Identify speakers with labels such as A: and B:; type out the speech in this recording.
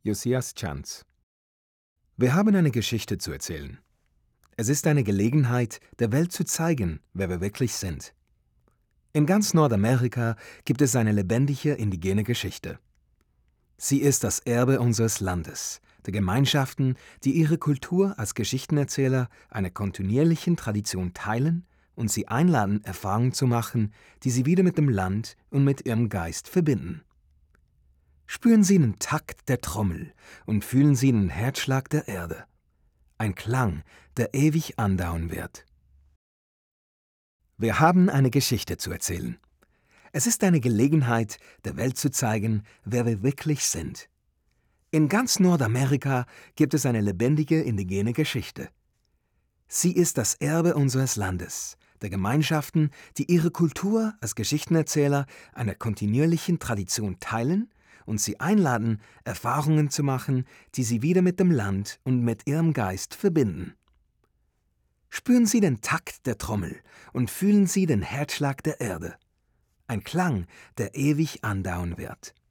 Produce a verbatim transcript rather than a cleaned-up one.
A: Josias Chanz. Wir haben eine Geschichte zu erzählen. Es ist eine Gelegenheit, der Welt zu zeigen, wer wir wirklich sind. In ganz Nordamerika gibt es eine lebendige indigene Geschichte. Sie ist das Erbe unseres Landes, der Gemeinschaften, die ihre Kultur als Geschichtenerzähler einer kontinuierlichen Tradition teilen und sie einladen, Erfahrungen zu machen, die sie wieder mit dem Land und mit ihrem Geist verbinden. Spüren Sie den Takt der Trommel und fühlen Sie den Herzschlag der Erde. Ein Klang, der ewig andauern wird. Wir haben eine Geschichte zu erzählen. Es ist eine Gelegenheit, der Welt zu zeigen, wer wir wirklich sind. In ganz Nordamerika gibt es eine lebendige indigene Geschichte. Sie ist das Erbe unseres Landes, der Gemeinschaften, die ihre Kultur als Geschichtenerzähler einer kontinuierlichen Tradition teilen und sie einladen, Erfahrungen zu machen, die sie wieder mit dem Land und mit ihrem Geist verbinden. Spüren Sie den Takt der Trommel und fühlen Sie den Herzschlag der Erde. Ein Klang, der ewig andauern wird.